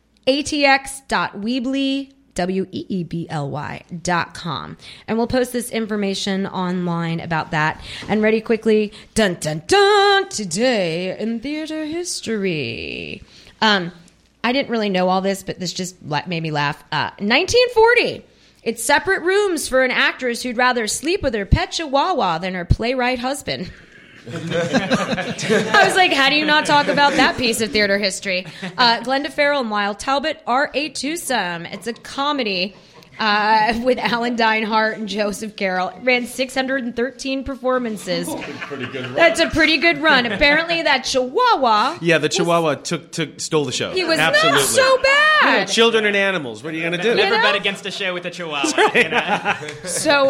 atx.weebly.com. And we'll post this information online about that. And ready quickly, dun dun dun, today in theater history. I didn't really know all this, but this just made me laugh. 1940. It's separate rooms for an actress who'd rather sleep with her pet chihuahua than her playwright husband. I was like, how do you not talk about that piece of theater history? Glenda Farrell and Lyle Talbot are a twosome. It's a comedy with Alan Dinehart and Joseph Carroll. It ran 613 performances. Pretty good run. That's a pretty good run. Apparently that chihuahua... Yeah, the chihuahua stole the show. He was Absolutely. not so bad. Yeah, children and animals. What are you going to do? Never bet against a show with a chihuahua. So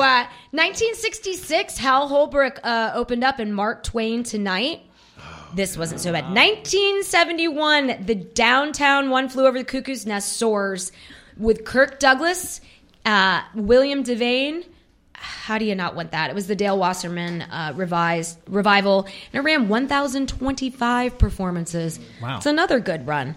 1966, Hal Holbrook opened up in Mark Twain Tonight. This wasn't so bad. 1971, the downtown One Flew Over the Cuckoo's Nest soars with Kirk Douglas, William Devane. How do you not want that? It was the Dale Wasserman revival, and it ran 1,025 performances. Wow. It's another good run.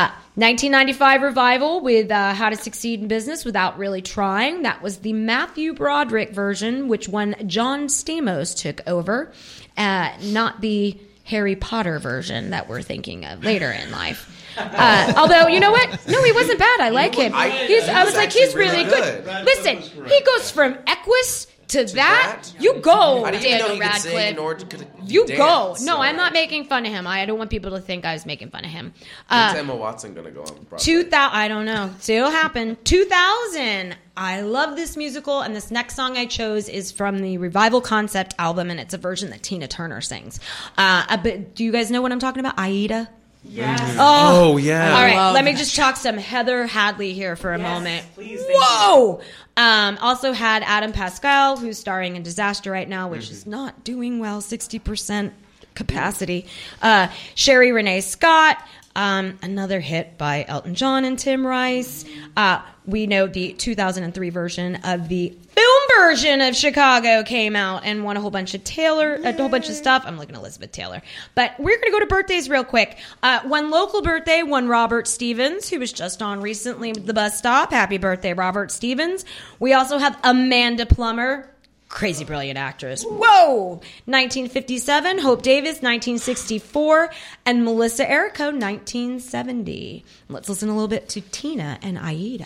1995 revival with How to Succeed in Business Without Really Trying. That was the Matthew Broderick version, which one John Stamos took over, not the Harry Potter version that we're thinking of later in life. Although, you know what? No, he wasn't bad. I like him. I was like, he's really good. Listen, he goes from Equus to that. You go, Daniel Radcliffe. You go. No, I'm not making fun of him. I don't want people to think I was making fun of him. When's Emma Watson going to go on Broadway? 2000. I don't know. It'll happen. 2000. I love this musical, and this next song I chose is from the Revival Concept album, and it's a version that Tina Turner sings. But do you guys know what I'm talking about? Aida? Yes. Oh, yeah. All right, let me just talk some Heather Hadley here for a moment. Please, whoa! Also had Adam Pascal, who's starring in Disaster right now, which is not doing well, 60% capacity. Sherry Renee Scott, another hit by Elton John and Tim Rice. We know the 2003 version of the film version of Chicago came out and won a whole bunch of stuff. I'm looking at Elizabeth Taylor. But we're going to go to birthdays real quick. One local birthday, one Robert Stevens, who was just on recently with The Bus Stop. Happy birthday, Robert Stevens. We also have Amanda Plummer. Crazy brilliant actress. Whoa! 1957, Hope Davis, 1964, and Melissa Errico, 1970. Let's listen a little bit to Tina and Aida.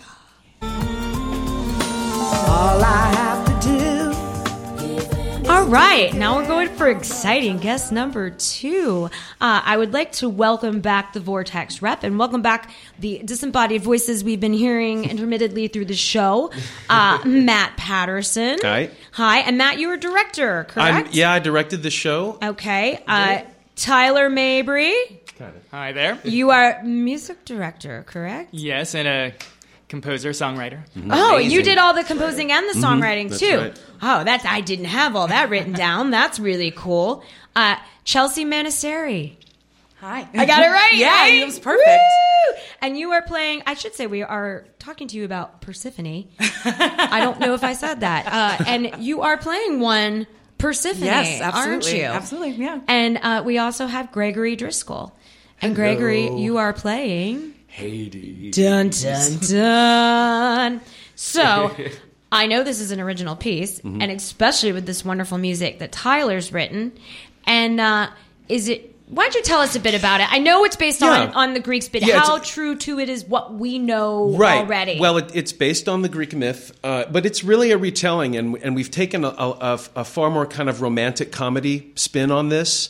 All I have to do. All right, now we're going for exciting guest number 2. I would like to welcome back the Vortex Rep and welcome back the disembodied voices we've been hearing intermittently through the show, Matt Patterson. Hi. Hi, and Matt, you were director, correct? I directed the show. Okay. Tyler Mabry. Hi there. You are music director, correct? Yes, and a composer, songwriter. Oh, you did all the composing and the songwriting That's too. right. Oh, I didn't have all that written down. That's really cool. Chelsea Manaseri. Hi. I got it right. Yeah, right? it was perfect. Woo! And you are playing, I should say we are talking to you about Persephone. I don't know if I said that. And you are playing one Persephone, yes, absolutely. aren't you? Absolutely, yeah. And we also have Gregory Driscoll. And Hello. Gregory, you are playing Hades. Dun, dun, dun. So, I know this is an original piece, and especially with this wonderful music that Tyler's written. And why don't you tell us a bit about it? I know it's based on the Greeks, but how true to it is what we know already? Well, it's based on the Greek myth, but it's really a retelling, and we've taken a far more kind of romantic comedy spin on this.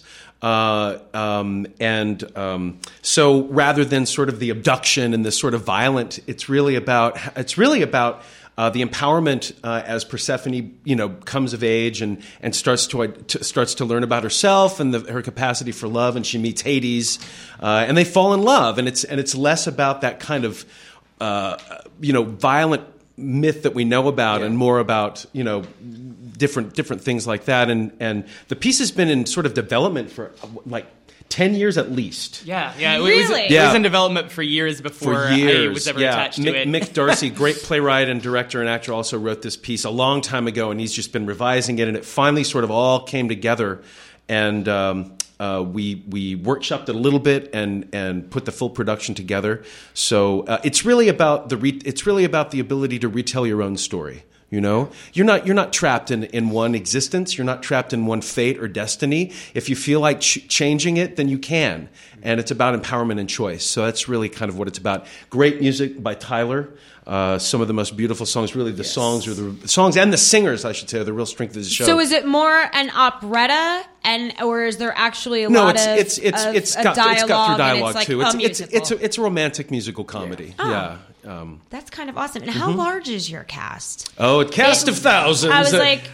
So rather than sort of the abduction and the sort of violent, it's really about the empowerment as Persephone, comes of age and starts to learn about herself and her capacity for love, and she meets Hades, and they fall in love, and it's less about that kind of violent myth that we know about, and more about different things like that. And the piece has been in sort of development for like 10 years at least. Yeah. Really? It was in development for years before I was ever attached to it. Mick Darcy, great playwright and director and actor, also wrote this piece a long time ago, and he's just been revising it, and it finally sort of all came together. And we workshopped it a little bit and put the full production together. So it's really about the ability to retell your own story. You're not trapped in one existence. You're not trapped in one fate or destiny. If you feel like changing it, then you can. And it's about empowerment and choice. So that's really kind of what it's about. Great music by Tyler. Some of the most beautiful songs. Really, the songs and the singers, I should say, are the real strength of the show. So is it more an operetta, or is there actually a lot of it's got through dialogue like too. It's a romantic musical comedy. Oh. Yeah. That's kind of awesome. And how large is your cast? Oh, a cast of thousands. I was like,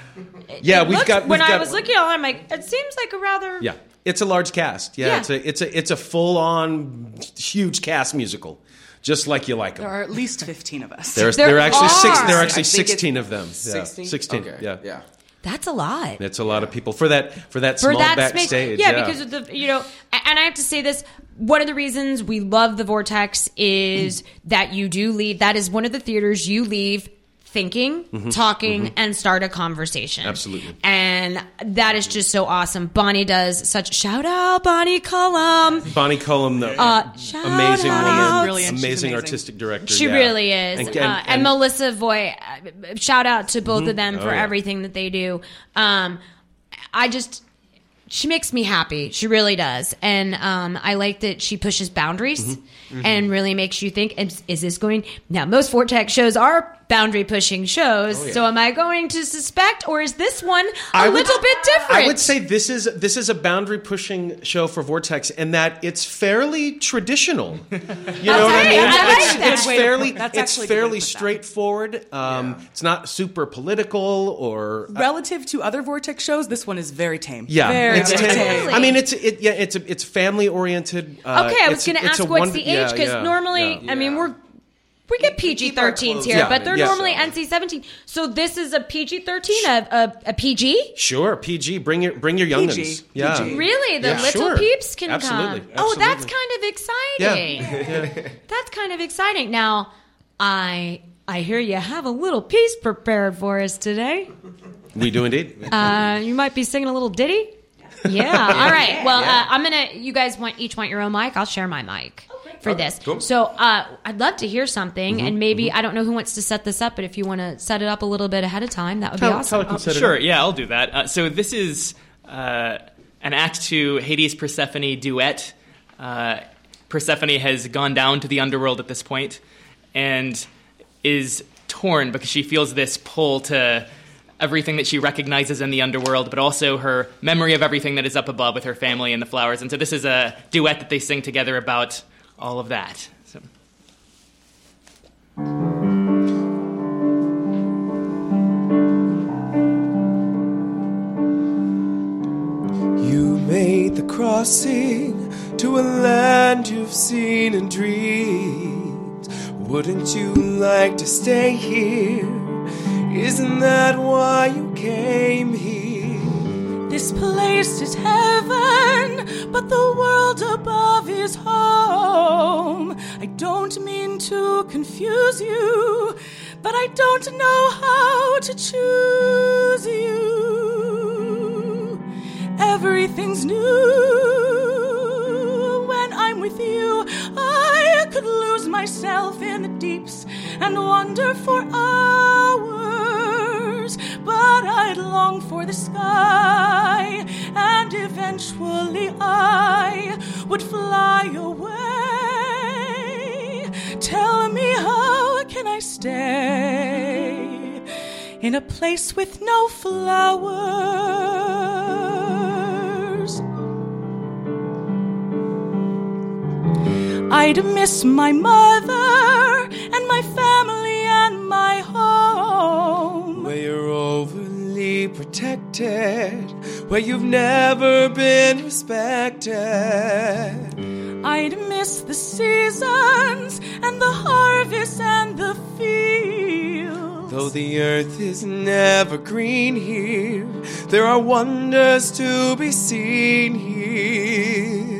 I was looking at it, I'm like, it seems like a rather it's a large cast. Yeah. It's a full on huge cast musical. Just like you like them. There are at least 15 of us. There are actually 16 of them. 16? 16. Okay. Yeah. That's a lot. It's a lot of people for that small backstage. Yeah, because of the and I have to say this. One of the reasons we love the Vortex is that you do leave. That is one of the theaters you leave thinking, talking, and start a conversation. Absolutely. And that is just so awesome. Bonnie does such shout out, Bonnie Cullum. Bonnie Cullum, the amazing woman, amazing artistic director. She really is. And Melissa Voigt, shout out to both of them for everything that they do. She makes me happy. She really does. And I like that she pushes boundaries and really makes you think, is this going... Now, most Vortex shows are boundary-pushing shows, so am I going to suspect, or is this one a little bit different? I would say this is a boundary-pushing show for Vortex, in that it's fairly traditional. You know what I mean? It's fairly straightforward. It's not super political or... Relative to other Vortex shows, this one is very tame. Yeah. Very tame. I mean, it's family-oriented. I was going to ask what's the age, because normally, I mean, we get PG-13s here, but they're normally NC-17. So this is a PG-13, a PG? Sure, PG. Bring your youngins. Yeah. Really? The little peeps can Absolutely. come. Oh, that's kind of exciting. Yeah. That's kind of exciting. Now, I hear you have a little piece prepared for us today. We do indeed. You might be singing a little ditty. Yeah. All right. Well, you guys each want your own mic. I'll share my mic for this. Cool. So I'd love to hear something, and maybe I don't know who wants to set this up, but if you want to set it up a little bit ahead of time, that would be awesome. Sure. Yeah, I'll do that. So this is an Act 2 Hades Persephone duet. Persephone has gone down to the underworld at this point and is torn because she feels this pull to everything that she recognizes in the underworld, but also her memory of everything that is up above with her family and the flowers. And so this is a duet that they sing together about all of that. So. You made the crossing to a land you've seen and dreamed. Wouldn't you like to stay here? Isn't that why you came here? This place is heaven, but the world above is home. I don't mean to confuse you, but I don't know how to choose you. Everything's new when I'm with you. I could lose myself in the deeps and wander for hours, but I'd long for the sky, and eventually I would fly away. Tell me, how can I stay in a place with no flowers? I'd miss my mother and my family and my home, where you're overly protected, where you've never been respected. I'd miss the seasons and the harvest and the fields. Though the earth is never green here, there are wonders to be seen here.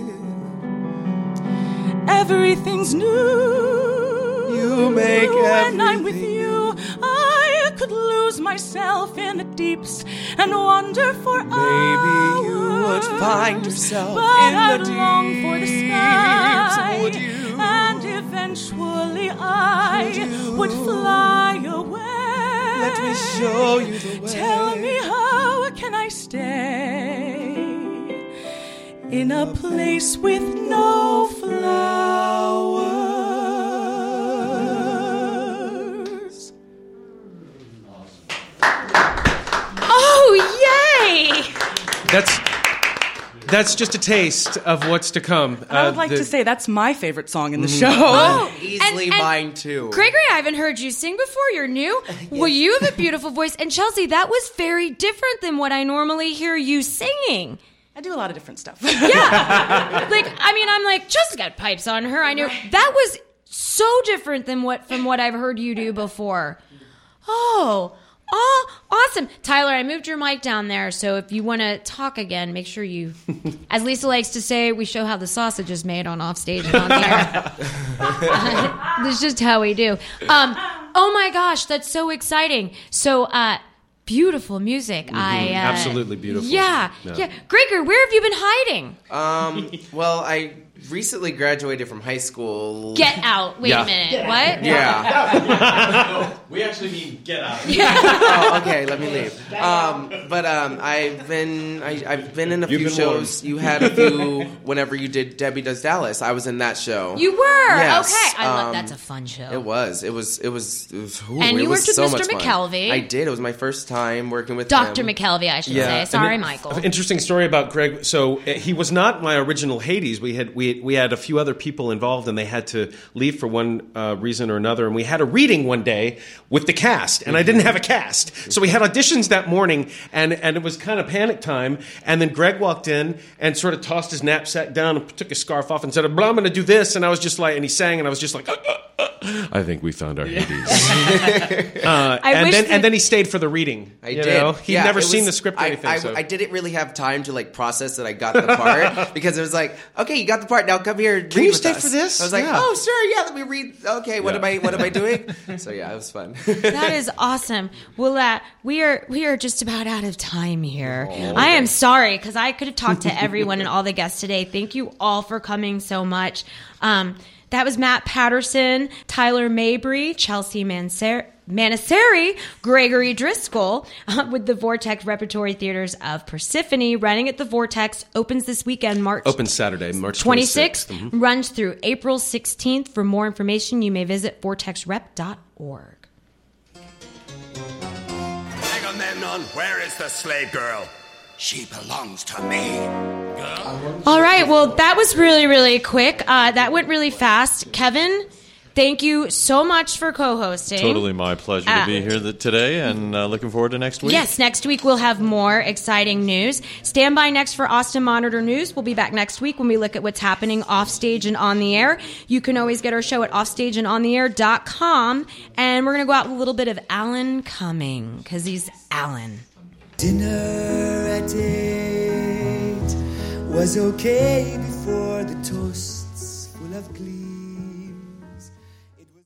Everything's new. You make when I'm with you. I could lose myself in the deeps and wander for hours. Maybe you would find yourself but in I'd the deeps. long for the sky, would you? and eventually I would fly away. Let me show you the way. Tell me, how can I stay in a place with no flowers? Oh, yay! That's just a taste of what's to come. I would like to say that's my favorite song in the show. Oh, easily and mine too. Gregory, I haven't heard you sing before. You're new. Well, you have a beautiful voice. And Chelsea, that was very different than what I normally hear you singing. I do a lot of different stuff. Yeah. I'm like, Chelsea's got pipes on her. I knew that was so different than from what I've heard you do before. Oh, awesome. Tyler, I moved your mic down there, so if you want to talk again, make sure you, as Lisa likes to say, we show how the sausage is made on Offstage and on the air. That's just how we do. Oh my gosh, that's so exciting. So, beautiful music. Absolutely beautiful. Yeah. Gregor, where have you been hiding? Well, I recently graduated from high school. Get out. Wait a minute. What? Yeah. We actually mean get out. Oh, okay, let me leave. But I've been in a few shows. You had a few whenever you did Debbie Does Dallas. I was in that show. You were? Yes. Okay. That's a fun show. It was. And you worked with so Mr. McKelvey. I did. It was my first time working with Dr. him. McKelvey, I should say. Sorry, Michael. Interesting story about Greg. So he was not my original Hades. We had a few other people involved, and they had to leave for one reason or another. And we had a reading one day with the cast, and I didn't have a cast. So we had auditions that morning, and it was kind of panic time. And then Greg walked in and sort of tossed his knapsack down and took his scarf off and said, "Well, I'm going to do this." And I was just like, and he sang, and I was just like, I think we found our Hades. And then he stayed for the reading. I did. He'd never seen the script or anything. I didn't really have time to process that I got the part because it was like, okay, you got the part. Now come here. Can you stay for this? I was like, oh, sure, yeah. Let me read. Okay, what am I doing? So yeah, it was fun. That is awesome. Well, we are just about out of time here. Oh, I am sorry because I could have talked to everyone and all the guests today. Thank you all for coming so much. That was Matt Patterson, Tyler Mabry, Chelsea Manasari, Gregory Driscoll with the Vortex Repertory Theaters of Persephone. Running at the Vortex opens this weekend, Opens Saturday, March 26th. Mm-hmm. Runs through April 16th. For more information, you may visit vortexrep.org. Agamemnon, where is the slave girl? She belongs to me. All right, well, that was really, really quick. That went really fast. Kevin, thank you so much for co-hosting. Totally my pleasure to be here today, and looking forward to next week. Yes, next week we'll have more exciting news. Stand by next for Austin Monitor News. We'll be back next week when we look at what's happening off stage and on the air. You can always get our show at offstageandontheair.com, and we're going to go out with a little bit of Alan Cumming, because he's Alan. Dinner at 8 was okay before the toasts full of glee.